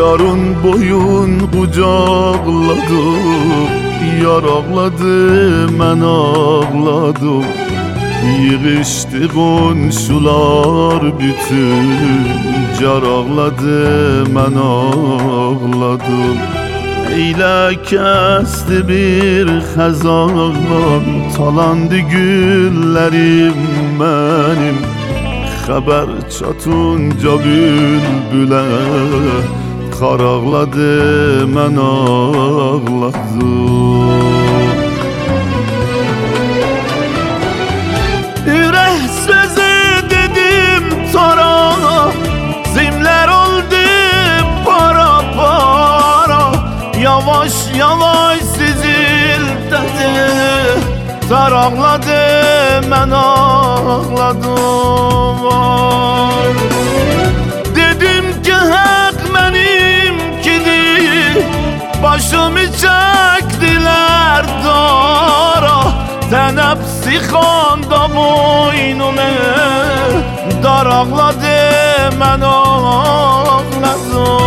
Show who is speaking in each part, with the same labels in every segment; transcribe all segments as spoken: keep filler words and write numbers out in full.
Speaker 1: Yarın boyun qucaqladım, yar ağladı, mən ağladım. Yığışdı qonşular bütün, car ağladı, mən ağladım. Eylə kəsdi bir xəzan, talandı güllərim mənim. Xəbər çatınca bülbülə, qar ağladı, mən ağladım. Ürək sözü dedim tara, zimlər oldu para para. Yavaş yavaş sizildədi, tar ağladı, mən ağladım. Dedim ki hak benimkidir, başımı çektiler dara. Tenepsi xanda boynumu, dar ağladı, mən ağladım.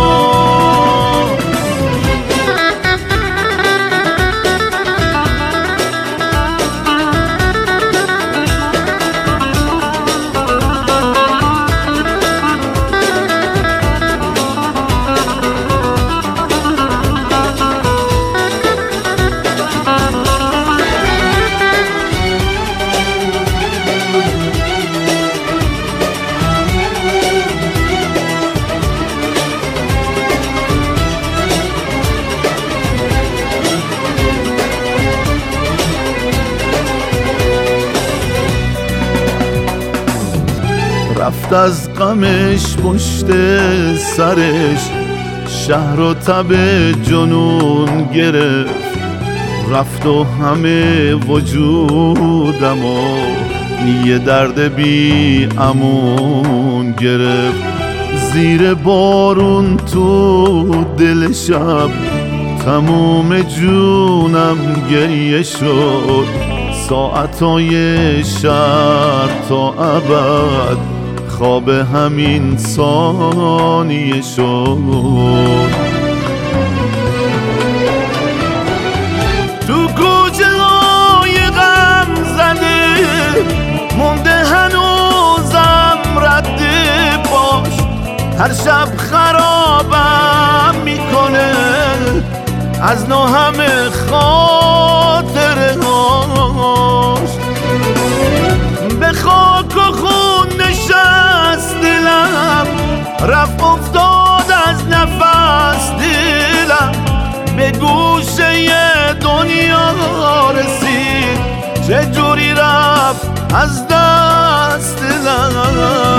Speaker 1: رفت از غمش پشت سرش، شهر و تب جنون گرفت. رفت و همه وجودم و یه درد بی امون گرفت. زیر بارون تو دل شب تموم جونم گریه شد. ساعتای شهر تا ابد خواب همین ثانیه شد. تو کوچه های غم زده مونده هنوزم رد باش. هر شب خرابم میکنه از نو همه خاطره هاش. به خاک و خون نشست دلم، رفت افتاد از نفس دلم. به گوشه دنیا رسید، چجوری رفت از دست دلم.